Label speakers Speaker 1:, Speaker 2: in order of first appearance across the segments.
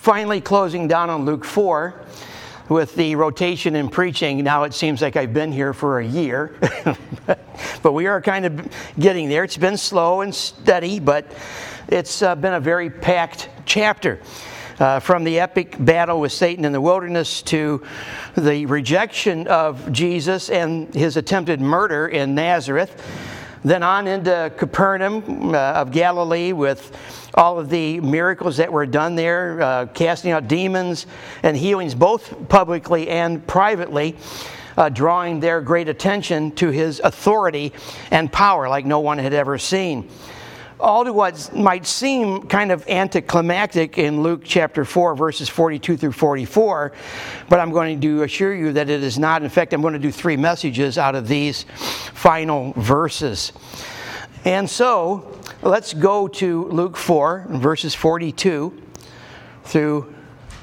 Speaker 1: finally closing down on Luke 4 with the rotation in preaching. Now it seems like I've been here for a year, but we are kind of getting there. It's been slow and steady, but it's been a very packed chapter. From the epic battle with Satan in the wilderness to the rejection of Jesus and his attempted murder in Nazareth, then on into Capernaum of Galilee with all of the miracles that were done there, casting out demons and healings both publicly and privately, drawing their great attention to his authority and power like no one had ever seen. All to what might seem kind of anticlimactic in Luke chapter 4, verses 42 through 44, but I'm going to assure you that it is not. In fact, I'm going to do 3 messages out of these final verses. And so, let's go to Luke 4, verses 42 through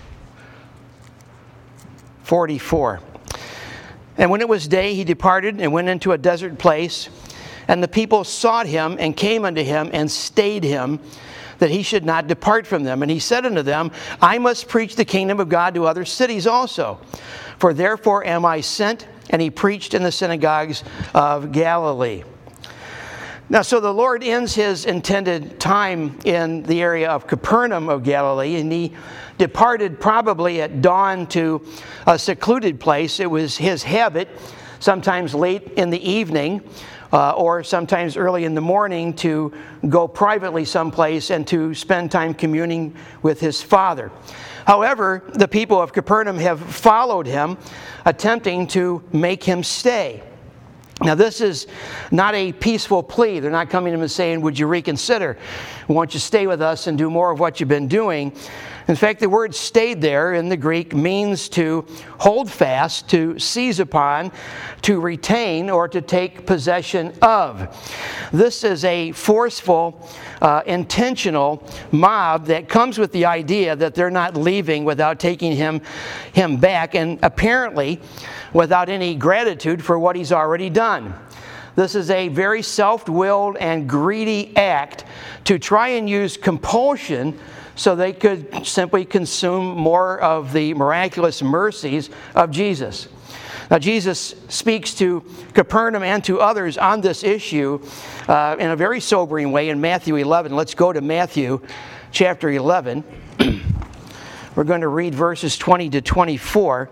Speaker 1: 44. And when it was day, he departed and went into a desert place. And the people sought him and came unto him and stayed him, that he should not depart from them. And he said unto them, I must preach the kingdom of God to other cities also. For therefore am I sent. And he preached in the synagogues of Galilee. Now, so the Lord ends his intended time in the area of Capernaum of Galilee, and he departed probably at dawn to a secluded place. It was his habit, sometimes late in the evening, or sometimes early in the morning, to go privately someplace and to spend time communing with his Father. However, the people of Capernaum have followed him, attempting to make him stay. Now, this is not a peaceful plea. They're not coming to him and saying, would you reconsider? We want you to stay with us and do more of what you've been doing. In fact, the word stayed there in the Greek means to hold fast, to seize upon, to retain, or to take possession of. This is a forceful, intentional mob that comes with the idea that they're not leaving without taking him back, and apparently without any gratitude for what he's already done. This is a very self-willed and greedy act to try and use compulsion so they could simply consume more of the miraculous mercies of Jesus. Now, Jesus speaks to Capernaum and to others on this issue in a very sobering way in Matthew 11. Let's go to Matthew chapter 11. We're going to read verses 20 to 24.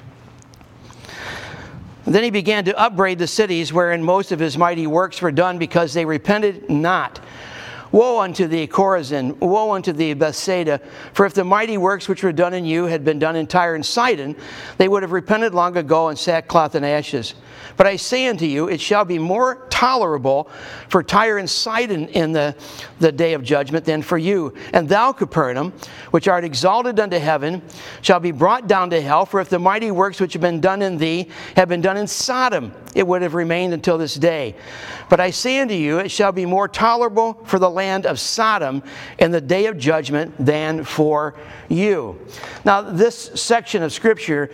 Speaker 1: Then he began to upbraid the cities wherein most of his mighty works were done, because they repented not. Woe unto thee, Chorazin! Woe unto thee, Bethsaida! For if the mighty works which were done in you had been done in Tyre and Sidon, they would have repented long ago in sackcloth and ashes. But I say unto you, it shall be more tolerable for Tyre and Sidon in the day of judgment than for you. And thou, Capernaum, which art exalted unto heaven, shall be brought down to hell. For if the mighty works which have been done in thee had been done in Sodom, it would have remained until this day. But I say unto you, it shall be more tolerable for the land of Sodom in the day of judgment than for you. Now, this section of Scripture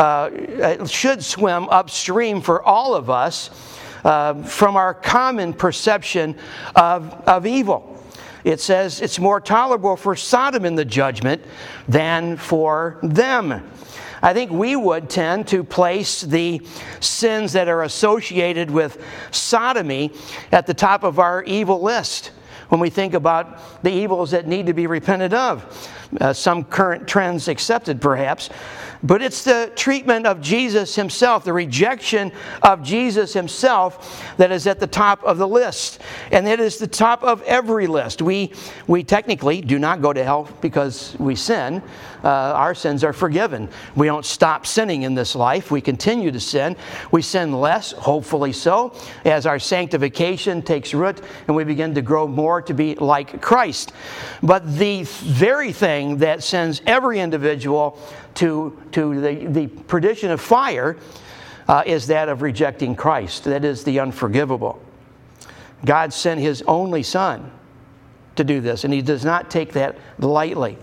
Speaker 1: should swim upstream for all of us from our common perception of evil. It says it's more tolerable for Sodom in the judgment than for them. I think we would tend to place the sins that are associated with sodomy at the top of our evil list when we think about the evils that need to be repented of. Some current trends accepted, perhaps. But it's the treatment of Jesus himself, the rejection of Jesus himself, that is at the top of the list. And it is the top of every list. We technically do not go to hell because we sin. Our sins are forgiven. We don't stop sinning in this life. We continue to sin. We sin less, hopefully so, as our sanctification takes root and we begin to grow more to be like Christ. But the very thing that sends every individual to the perdition of fire is that of rejecting Christ. That is the unforgivable. God sent his only Son to do this, and he does not take that lightly.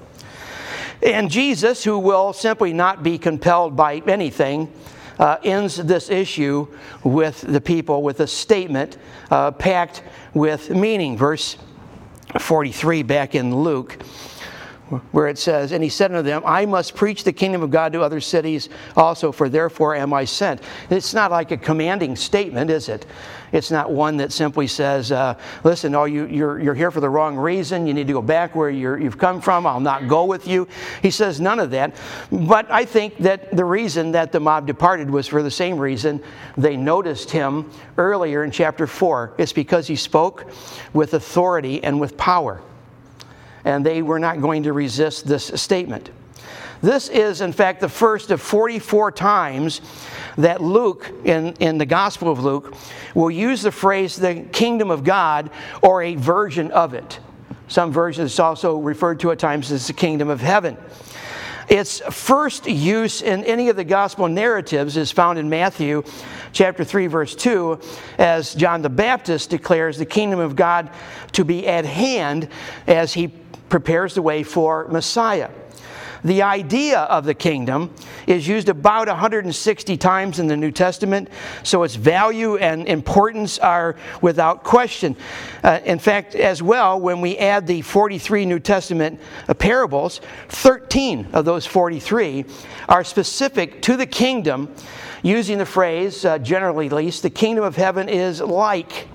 Speaker 1: And Jesus, who will simply not be compelled by anything, ends this issue with the people with a statement packed with meaning. Verse 43 back in Luke. where it says, and he said unto them, I must preach the kingdom of God to other cities also, for therefore am I sent. It's not like a commanding statement, is it? It's not one that simply says, listen, you're here for the wrong reason. You need to go back where you've come from. I'll not go with you. He says none of that. But I think that the reason that the mob departed was for the same reason they noticed him earlier in chapter 4. It's because he spoke with authority and with power. And they were not going to resist this statement. This is, in fact, the first of 44 times that Luke, in the Gospel of Luke, will use the phrase, the kingdom of God, or a version of it. Some versions it's also referred to at times as the kingdom of heaven. Its first use in any of the Gospel narratives is found in Matthew chapter 3, verse 2, as John the Baptist declares the kingdom of God to be at hand as he prepares the way for Messiah. The idea of the kingdom is used about 160 times in the New Testament, so its value and importance are without question. In fact, as well, when we add the 43 New Testament parables, 13 of those 43 are specific to the kingdom, using the phrase, generally at least, the kingdom of heaven is like,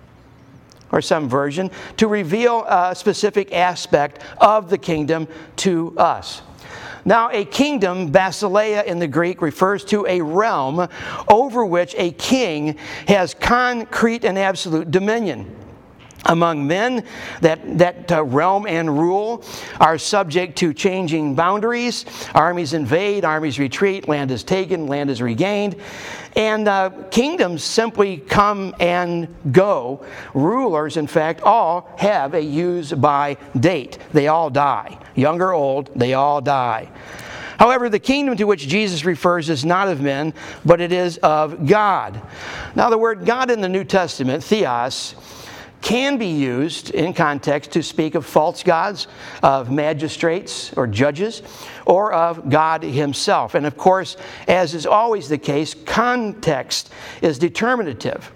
Speaker 1: or some version, to reveal a specific aspect of the kingdom to us. Now, a kingdom, basileia in the Greek, refers to a realm over which a king has concrete and absolute dominion. Among men, that realm and rule are subject to changing boundaries. Armies invade, armies retreat, land is taken, land is regained. And kingdoms simply come and go. Rulers, in fact, all have a use-by date. They all die. Young or old, they all die. However, the kingdom to which Jesus refers is not of men, but it is of God. Now, the word God in the New Testament, theos, can be used in context to speak of false gods, of magistrates or judges, or of God himself. And of course, as is always the case, context is determinative.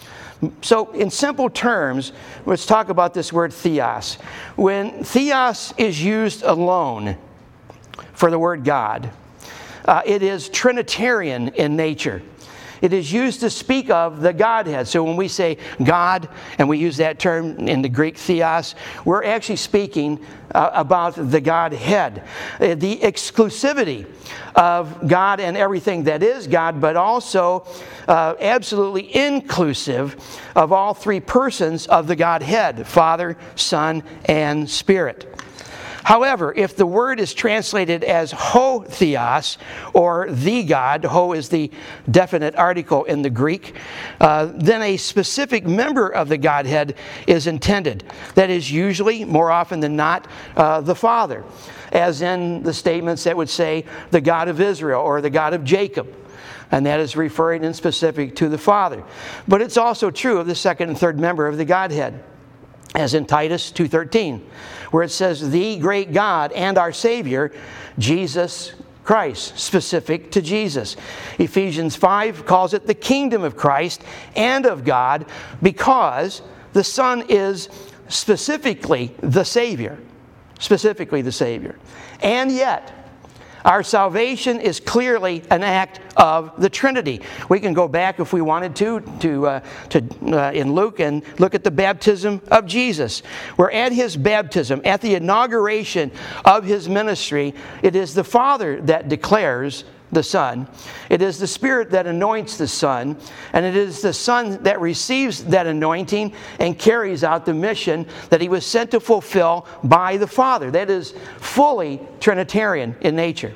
Speaker 1: So in simple terms, let's talk about this word theos. When theos is used alone for the word God, it is Trinitarian in nature. It is used to speak of the Godhead. So when we say God, and we use that term in the Greek theos, we're actually speaking about the Godhead. The exclusivity of God and everything that is God, but also absolutely inclusive of all three persons of the Godhead, Father, Son, and Spirit. However, if the word is translated as ho theos, or the God, ho is the definite article in the Greek, then a specific member of the Godhead is intended. That is usually, more often than not, the Father, as in the statements that would say the God of Israel or the God of Jacob. And that is referring in specific to the Father. But it's also true of the second and third member of the Godhead, as in Titus 2:13, where it says, the great God and our Savior, Jesus Christ, specific to Jesus. Ephesians 5 calls it the kingdom of Christ and of God, because the Son is specifically the Savior. Specifically the Savior. And yet, our salvation is clearly an act of the Trinity. We can go back if we wanted to in Luke and look at the baptism of Jesus. Where at his baptism, at the inauguration of his ministry, it is the Father that declares the Son. It is the Spirit that anoints the Son, and it is the Son that receives that anointing and carries out the mission that he was sent to fulfill by the Father. That is fully Trinitarian in nature.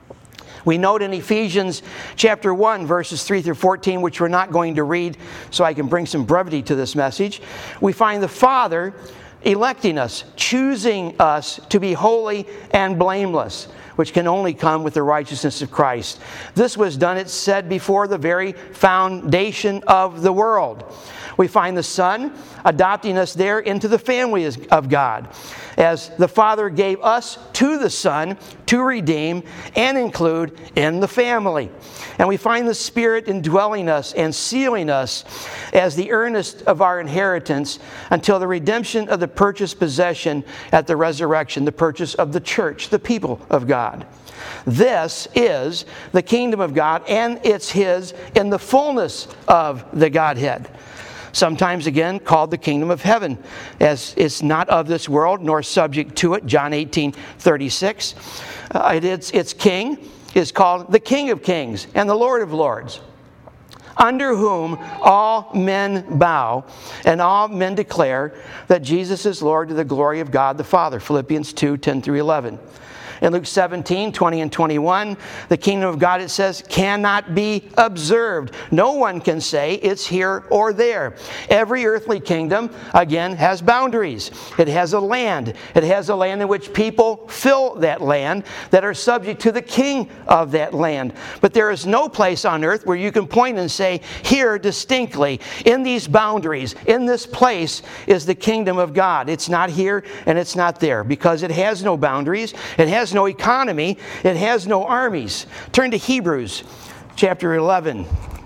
Speaker 1: We note in Ephesians chapter 1, verses 3 through 14, which we're not going to read so I can bring some brevity to this message, we find the Father electing us, choosing us to be holy and blameless. which can only come with the righteousness of Christ. This was done, it said, before the very foundation of the world. We find the Son adopting us there into the family of God, as the Father gave us to the Son to redeem and include in the family. And we find the Spirit indwelling us and sealing us as the earnest of our inheritance until the redemption of the purchased possession at the resurrection, the purchase of the church, the people of God. This is the kingdom of God, and it's His in the fullness of the Godhead. Sometimes again called the kingdom of heaven, as it's not of this world nor subject to it. John 18:36. Its king is called the King of Kings and the Lord of Lords, under whom all men bow and all men declare that Jesus is Lord, to the glory of God the Father. Philippians 2:10-11. In Luke 17:20 and 21, the kingdom of God, it says, cannot be observed. No one can say it's here or there. Every earthly kingdom, again, has boundaries. It has a land. It has a land in which people fill that land that are subject to the king of that land. But there is no place on earth where you can point and say, here distinctly, in these boundaries, in this place is the kingdom of God. It's not here and it's not there, because it has no boundaries. It has no economy. It has no armies. Turn to Hebrews chapter 11.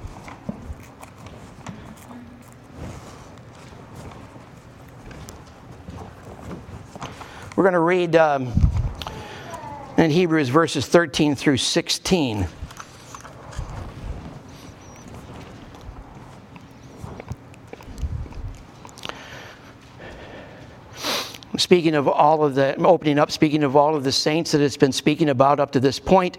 Speaker 1: We're going to read in Hebrews verses 13 through 16. Speaking of all of the, opening up, speaking of all of the saints that it's been speaking about up to this point,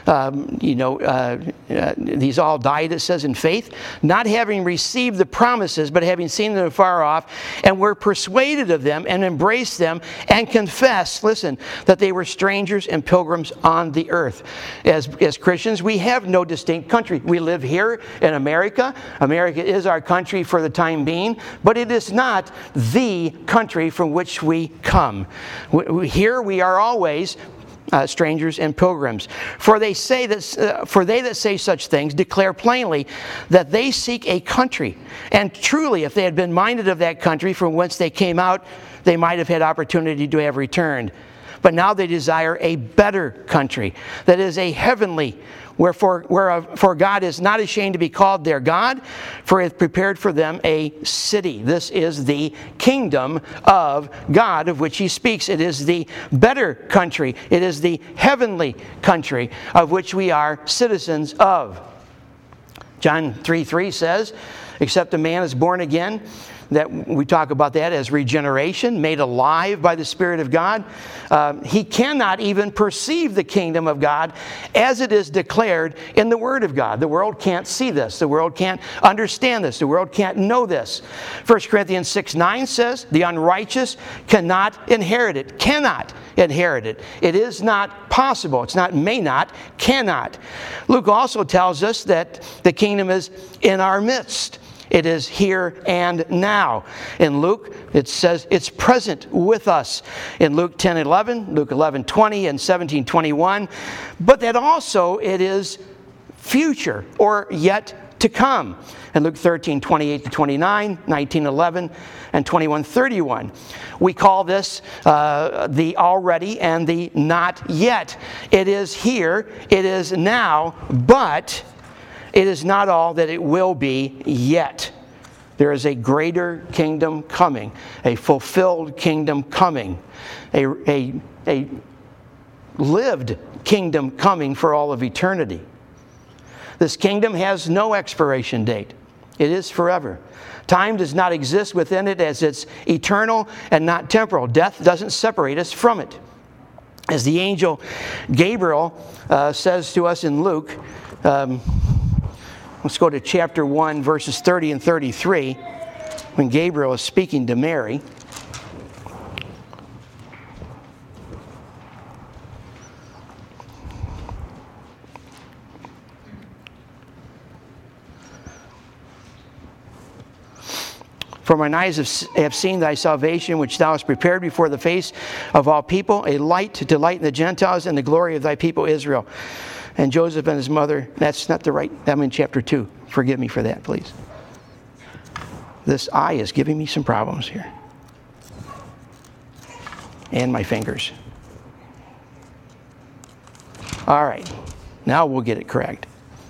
Speaker 1: these all died, it says, in faith, not having received the promises, but having seen them afar off, and were persuaded of them, and embraced them, and confessed, listen, that they were strangers and pilgrims on the earth. As Christians, we have no distinct country. We live here in America. America is our country for the time being, but it is not the country from which we come. Here we are always strangers and pilgrims. For they that say such things declare plainly that they seek a country. And truly, if they had been minded of that country from whence they came out, they might have had opportunity to have returned. But now they desire a better country, that is a heavenly, for God is not ashamed to be called their God, for He hath prepared for them a city. This is the kingdom of God of which He speaks. It is the better country. It is the heavenly country of which we are citizens of. John 3:3 says, except a man is born again, that we talk about that as regeneration, made alive by the Spirit of God. He cannot even perceive the kingdom of God as it is declared in the Word of God. The world can't see this. The world can't understand this. The world can't know this. 1 Corinthians 6:9 says, the unrighteous cannot inherit it. Cannot inherit it. It is not possible. It's not may not, cannot. Luke also tells us that the kingdom is in our midst. It is here and now. In Luke, it says it's present with us. In Luke 10:11, Luke 11:20, and 17:21. But that also it is future or yet to come. In Luke 13:28-29, 19:11, and 21:31. We call this the already and the not yet. It is here, it is now, but it is not all that it will be yet. There is a greater kingdom coming, a fulfilled kingdom coming, a lived kingdom coming for all of eternity. This kingdom has no expiration date. It is forever. Time does not exist within it, as it's eternal and not temporal. Death doesn't separate us from it. As the angel Gabriel says to us in Luke, let's go to chapter 1, verses 30 and 33, when Gabriel is speaking to Mary. For mine eyes have seen thy salvation, which thou hast prepared before the face of all people, a light to delight in the Gentiles and the glory of thy people Israel. And Joseph and his mother, that's not the right, I'm in chapter 2. Forgive me for that, please. This eye is giving me some problems here. And my fingers. All right, now we'll get it correct.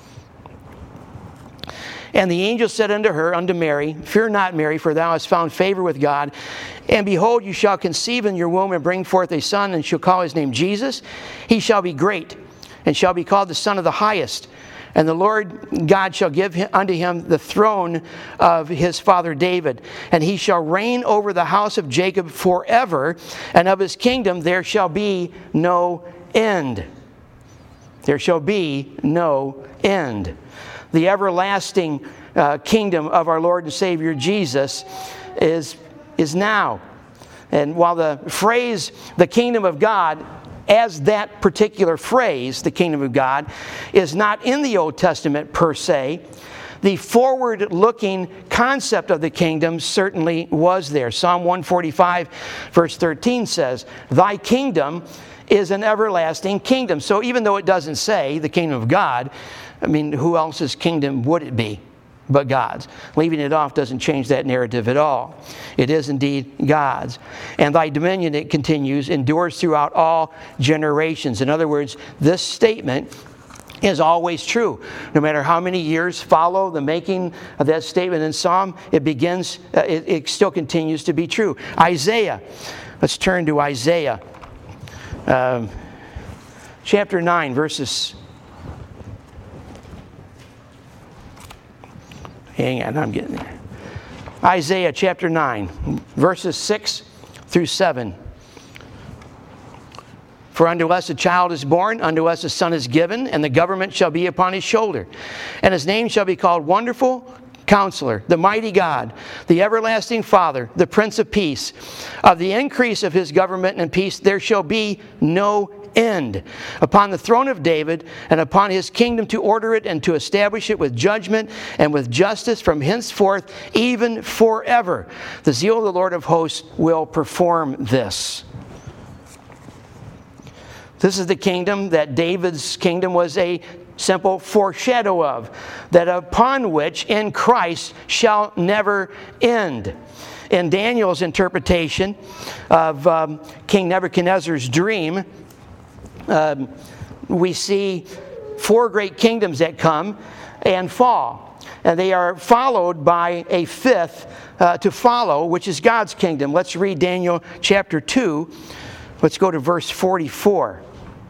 Speaker 1: And the angel said unto her, unto Mary, Fear not, Mary, for thou hast found favor with God. And behold, you shall conceive in your womb and bring forth a son, and shall call his name Jesus. He shall be great, and shall be called the Son of the Highest. And the Lord God shall give unto him the throne of his father David. And he shall reign over the house of Jacob forever, and of his kingdom there shall be no end. There shall be no end. The everlasting kingdom of our Lord and Savior Jesus is now. And while the phrase, the kingdom of God, as that particular phrase, the kingdom of God, is not in the Old Testament per se, the forward-looking concept of the kingdom certainly was there. Psalm 145, verse 13 says, Thy kingdom is an everlasting kingdom. So even though it doesn't say the kingdom of God, I mean, who else's kingdom would it be but God's? Leaving it off doesn't change that narrative at all. It is indeed God's. And thy dominion, it continues, endures throughout all generations. In other words, this statement is always true. No matter how many years follow the making of that statement in Psalm, it still continues to be true. Isaiah. Let's turn to Isaiah. Chapter 9, verses... Hang on, I'm getting there. Isaiah chapter 9, verses 6 through 7. For unto us a child is born, unto us a son is given, and the government shall be upon his shoulder. And his name shall be called Wonderful Counselor, the Mighty God, the Everlasting Father, the Prince of Peace. Of the increase of his government and peace there shall be no end. Upon the throne of David and upon his kingdom, to order it and to establish it with judgment and with justice from henceforth even forever. The zeal of the Lord of hosts will perform this. This is the kingdom that David's kingdom was a simple foreshadow of, that upon which in Christ shall never end. In Daniel's interpretation of King Nebuchadnezzar's dream, we see 4 great kingdoms that come and fall. And they are followed by a 5th to follow, which is God's kingdom. Let's read Daniel chapter 2. Let's go to verse 44.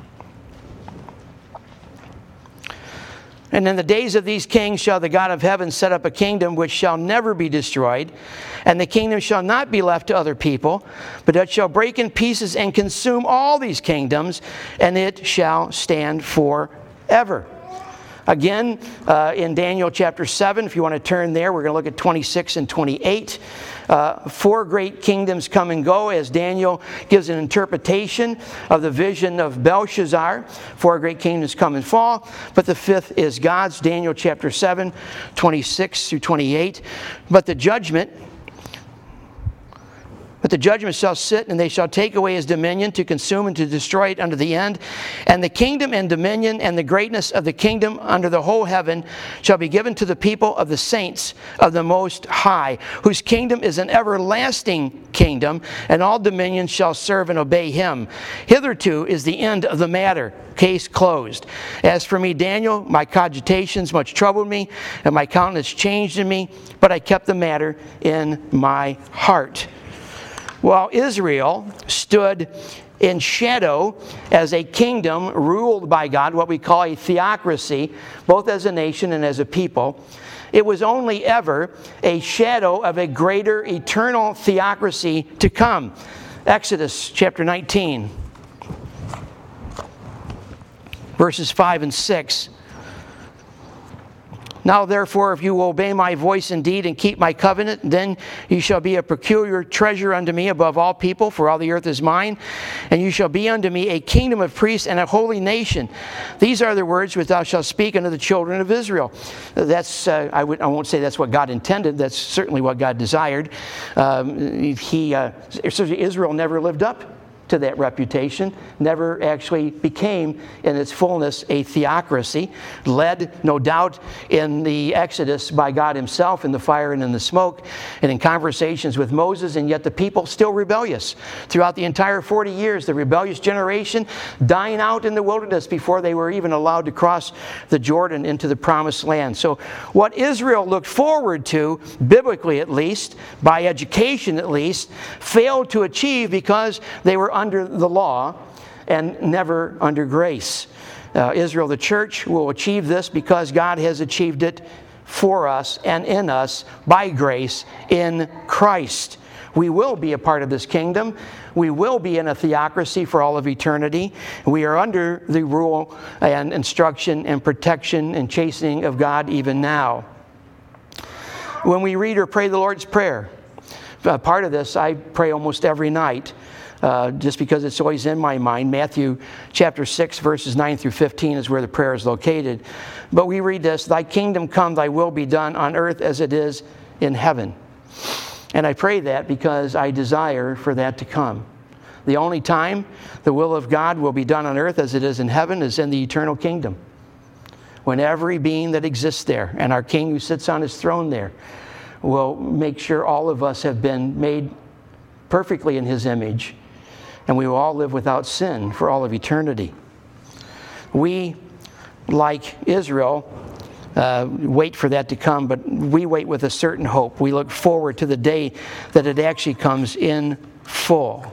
Speaker 1: And in the days of these kings shall the God of heaven set up a kingdom which shall never be destroyed, and the kingdom shall not be left to other people, but it shall break in pieces and consume all these kingdoms, and it shall stand forever. Again, in Daniel chapter 7, if you want to turn there, we're going to look at 26 and 28. 4 great kingdoms come and go as Daniel gives an interpretation of the vision of Belshazzar. 4 great kingdoms come and fall, but the 5th is God's. Daniel chapter 7, 26 through 28. But the judgment shall sit, and they shall take away his dominion to consume and to destroy it unto the end. And the kingdom and dominion and the greatness of the kingdom under the whole heaven shall be given to the people of the saints of the Most High, whose kingdom is an everlasting kingdom, and all dominions shall serve and obey him. Hitherto is the end of the matter. Case closed. As for me, Daniel, my cogitations much troubled me, and my countenance changed in me, but I kept the matter in my heart. While Israel stood in shadow as a kingdom ruled by God, what we call a theocracy, both as a nation and as a people, it was only ever a shadow of a greater eternal theocracy to come. Exodus chapter 19, verses 5 and 6. Now therefore, if you will obey my voice indeed and keep my covenant, then you shall be a peculiar treasure unto me above all people, for all the earth is mine. And you shall be unto me a kingdom of priests and a holy nation. These are the words which thou shalt speak unto the children of Israel. That's I won't say that's what God intended. That's certainly what God desired. Israel never lived up to that reputation, never actually became in its fullness a theocracy, led no doubt in the Exodus by God himself in the fire and in the smoke and in conversations with Moses, and yet the people still rebellious. Throughout the entire 40 years, the rebellious generation dying out in the wilderness before they were even allowed to cross the Jordan into the promised land. So what Israel looked forward to, biblically at least, by education at least, failed to achieve because they were under the law and never under grace. Israel, the church, will achieve this because God has achieved it for us and in us by grace in Christ. We will be a part of this kingdom. We will be in a theocracy for all of eternity. We are under the rule and instruction and protection and chastening of God even now. When we read or pray the Lord's Prayer, part of this I pray almost every night. Just because it's always in my mind. Matthew chapter 6, verses 9 through 15 is where the prayer is located. But we read this, thy kingdom come, thy will be done on earth as it is in heaven. And I pray that because I desire for that to come. The only time the will of God will be done on earth as it is in heaven is in the eternal kingdom. When every being that exists there and our King who sits on his throne there will make sure all of us have been made perfectly in his image, and we will all live without sin for all of eternity. We, like Israel, wait for that to come, but we wait with a certain hope. We look forward to the day that it actually comes in full.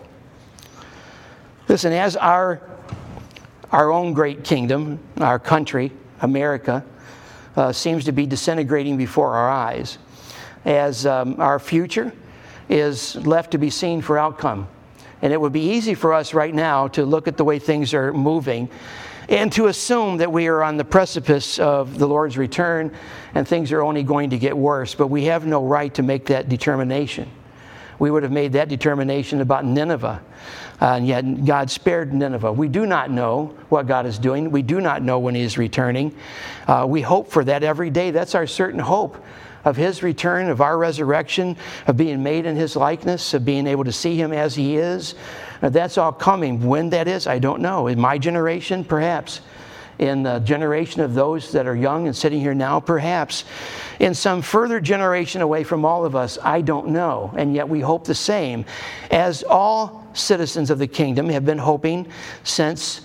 Speaker 1: Listen, as our own great kingdom, our country, America, seems to be disintegrating before our eyes, as our future is left to be seen for outcome. And it would be easy for us right now to look at the way things are moving and to assume that we are on the precipice of the Lord's return and things are only going to get worse. But we have no right to make that determination. We would have made that determination about Nineveh. And yet God spared Nineveh. We do not know what God is doing. We do not know when he is returning. We hope for that every day. That's our certain hope. Of his return, of our resurrection, of being made in his likeness, of being able to see him as he is. That's all coming. When that is, I don't know. In my generation, perhaps. In the generation of those that are young and sitting here now, perhaps. In some further generation away from all of us, I don't know. And yet we hope the same. As all citizens of the kingdom have been hoping since,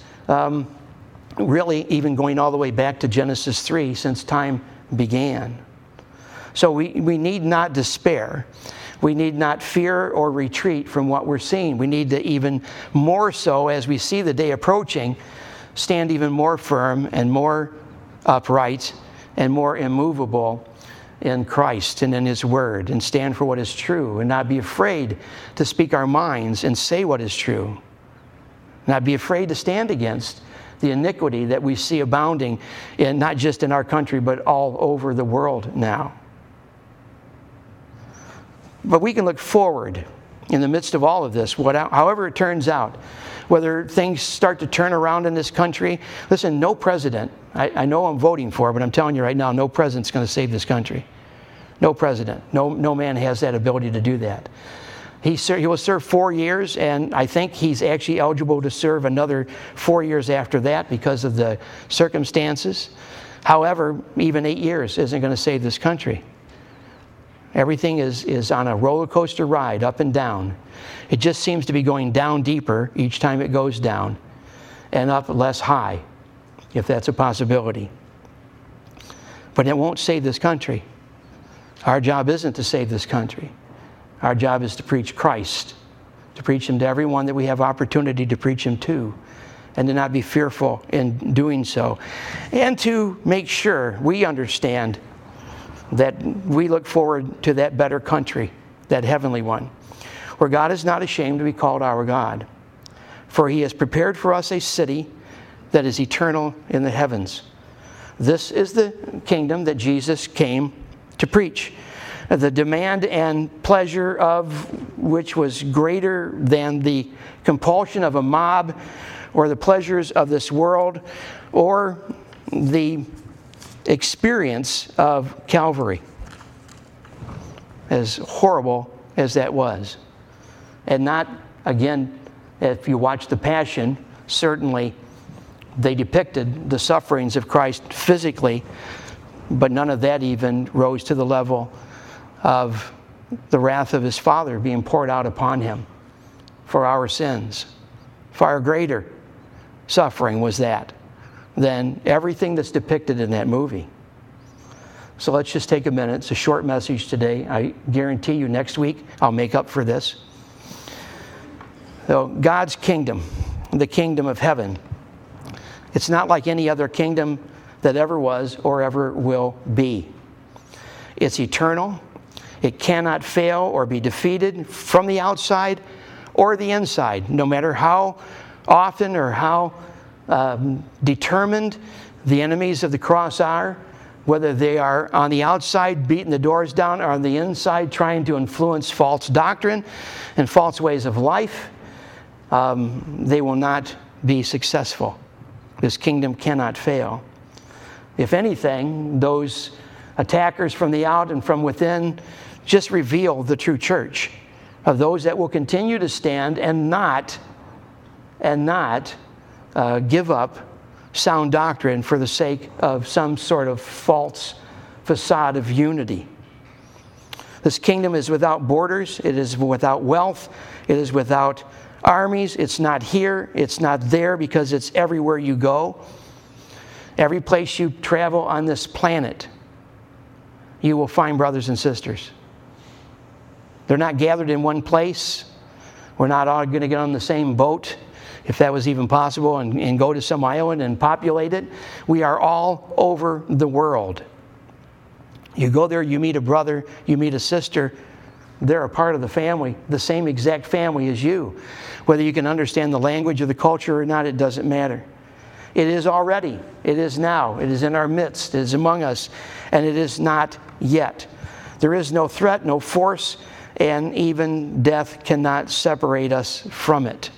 Speaker 1: really even going all the way back to Genesis 3, since time began. So we need not despair. We need not fear or retreat from what we're seeing. We need to even more so, as we see the day approaching, stand even more firm and more upright and more immovable in Christ and in his word, and stand for what is true and not be afraid to speak our minds and say what is true. Not be afraid to stand against the iniquity that we see abounding in not just in our country but all over the world now. But we can look forward in the midst of all of this, however it turns out, whether things start to turn around in this country. Listen, no president, I know I'm voting for, but I'm telling you right now, no president's going to save this country. No president. No man has that ability to do that. He will serve 4 years, and I think he's actually eligible to serve another 4 years after that because of the circumstances. However, even 8 years isn't going to save this country. Everything is on a roller coaster ride, up and down. It just seems to be going down deeper each time it goes down, and up less high, if that's a possibility. But it won't save this country. Our job isn't to save this country. Our job is to preach Christ, to preach him to everyone that we have opportunity to preach him to, and to not be fearful in doing so, and to make sure we understand that we look forward to that better country, that heavenly one, where God is not ashamed to be called our God. For he has prepared for us a city that is eternal in the heavens. This is the kingdom that Jesus came to preach. The demand and pleasure of which was greater than the compulsion of a mob or the pleasures of this world or the experience of Calvary, as horrible as that was. And not, again, if you watch The Passion, certainly they depicted the sufferings of Christ physically, but none of that even rose to the level of the wrath of his Father being poured out upon him for our sins. Far greater suffering was that than everything that's depicted in that movie. So let's just take a minute. It's a short message today. I guarantee you next week I'll make up for this. So God's kingdom, the kingdom of heaven, it's not like any other kingdom that ever was or ever will be. It's eternal. It cannot fail or be defeated from the outside or the inside, no matter how often or how determined the enemies of the cross are, whether they are on the outside beating the doors down or on the inside trying to influence false doctrine and false ways of life, they will not be successful. This kingdom cannot fail. If anything, those attackers from the out and from within just reveal the true church of those that will continue to stand and not give up sound doctrine for the sake of some sort of false facade of unity. This kingdom is without borders. It is without wealth. It is without armies. It's not here. It's not there, because it's everywhere you go. Every place you travel on this planet, you will find brothers and sisters. They're not gathered in one place. We're not all going to get on the same boat, if that was even possible, and go to some island and populate it. We are all over the world. You go there, you meet a brother, you meet a sister. They're a part of the family, the same exact family as you. Whether you can understand the language or the culture or not, it doesn't matter. It is already. It is now. It is in our midst. It is among us. And it is not yet. There is no threat, no force, and even death cannot separate us from it.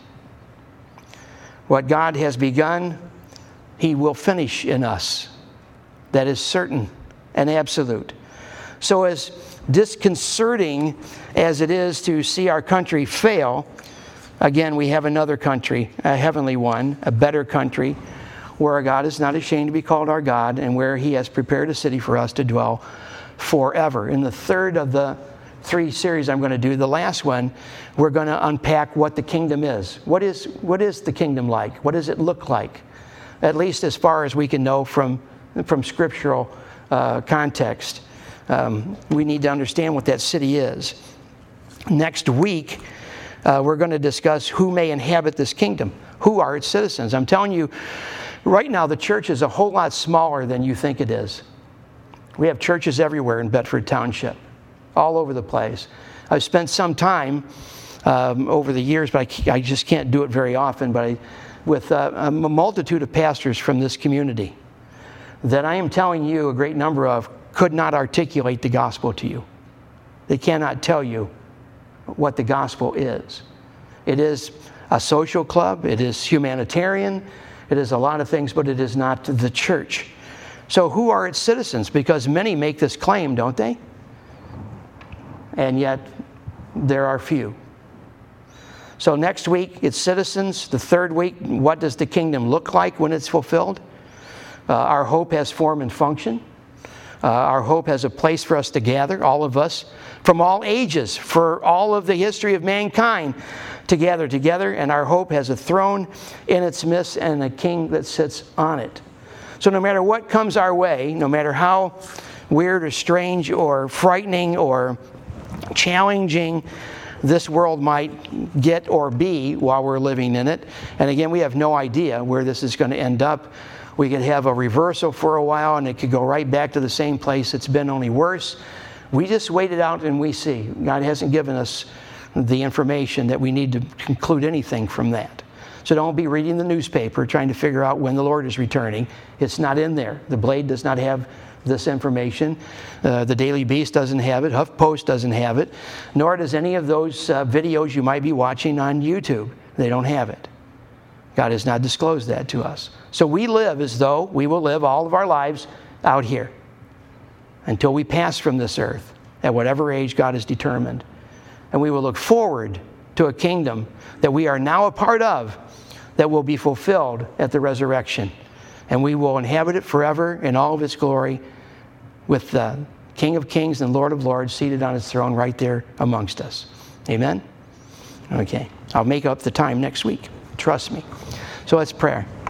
Speaker 1: What God has begun, He will finish in us. That is certain and absolute. So as disconcerting as it is to see our country fail, again, we have another country, a heavenly one, a better country, where our God is not ashamed to be called our God, and where He has prepared a city for us to dwell forever. In the third of the 3 series I'm going to do, the last one, we're going to unpack what the kingdom is. What is the kingdom like? What does it look like? At least as far as we can know from scriptural context. We need to understand what that city is. Next week, we're going to discuss who may inhabit this kingdom. Who are its citizens? I'm telling you, right now the church is a whole lot smaller than you think it is. We have churches everywhere in Bedford Township, all over the place. I've spent some time over the years, but I just can't do it very often, but with a multitude of pastors from this community that I am telling you a great number of could not articulate the gospel to you. They cannot tell you what the gospel is. It is a social club. It is humanitarian. It is a lot of things, but it is not the church. So who are its citizens? Because many make this claim, don't they? And yet there are few. So next week, it's citizens. The third week, what does the kingdom look like when it's fulfilled? Our hope has form and function. Our hope has a place for us to gather, all of us, from all ages, for all of the history of mankind, to gather together. And our hope has a throne in its midst and a king that sits on it. So no matter what comes our way, no matter how weird or strange or frightening or challenging this world might get or be while we're living in it, and again, we have no idea where this is going to end up. We could have a reversal for a while, and it could go right back to the same place it's been, only worse. We just wait it out and we see. God hasn't given us the information that we need to conclude anything from that. So don't be reading the newspaper trying to figure out when the Lord is returning. It's not in there. The Blade does not have this information. The Daily Beast doesn't have it. HuffPost doesn't have it. Nor does any of those videos you might be watching on YouTube. They don't have it. God has not disclosed that to us. So we live as though we will live all of our lives out here until we pass from this earth at whatever age God has determined. And we will look forward to a kingdom that we are now a part of that will be fulfilled at the resurrection. And we will inhabit it forever in all of its glory with the King of Kings and Lord of Lords seated on his throne right there amongst us. Amen? Okay. I'll make up the time next week. Trust me. So let's pray.